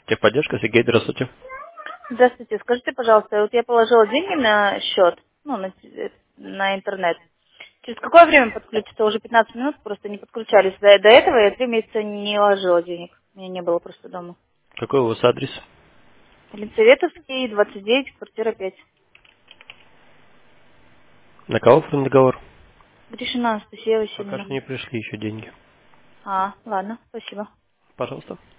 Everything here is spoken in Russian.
Техподдержка, Сергей, здравствуйте. Здравствуйте. Скажите, пожалуйста, вот я положила деньги на счет, ну, на интернет. Через какое время подключится? Уже 15 минут просто не подключались. До этого я 3 месяца не ложила денег. У меня не было просто дома. Какой у вас адрес? Елизаветовский, 29, квартира 5. На кого оформлен договор? Гришина Анастасия Пока что Васильевна. не пришли еще деньги. Ладно, спасибо. Пожалуйста.